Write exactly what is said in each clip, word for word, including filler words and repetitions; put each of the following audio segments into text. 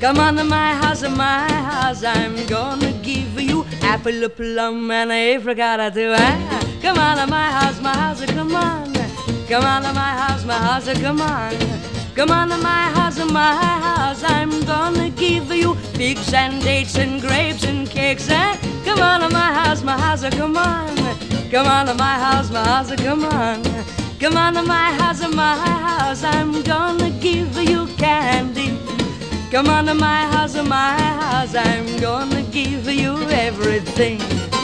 Come on to my house, my house, I'm gonna give you apple, plum, and apricot too. Ah, come on to my house, my house, come on. Come on to my house, my house, come on. Come on to my house, my house, I'm gonna give you figs and dates and grapes and cakes. Ah, come on to my house, my house, come on. Come on to my house, my house, come on. Come on to my house, my house, I'm gonna give you candy. Come on to my house, my house, I'm gonna give you everything.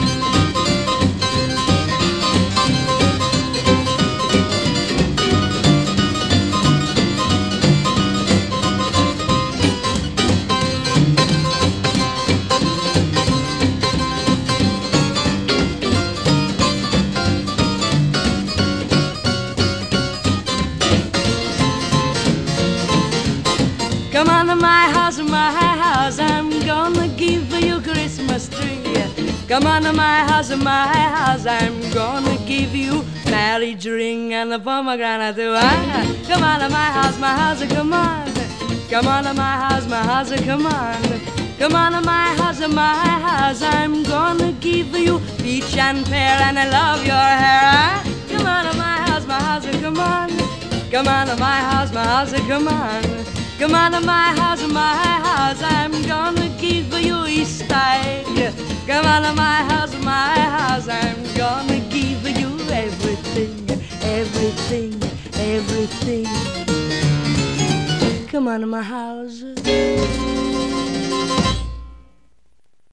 Come on to my house, my house, I'm gonna give you Christmas tree. Come on to my house, my house, I'm gonna give you marriage ring and a pomegranate too. Ah, come on to my house, my house, come on. Come on to my house, my house, come on. Come on to my house, my house, I'm gonna give you peach and pear and I love your hair. Ah, come on to my house, my house, come on. Come on to my house, my house, come on. Come on to my house, my house, I'm gonna give you Easter egg. Come on to my house, my house, I'm gonna give you everything, everything, everything. Come on to my house.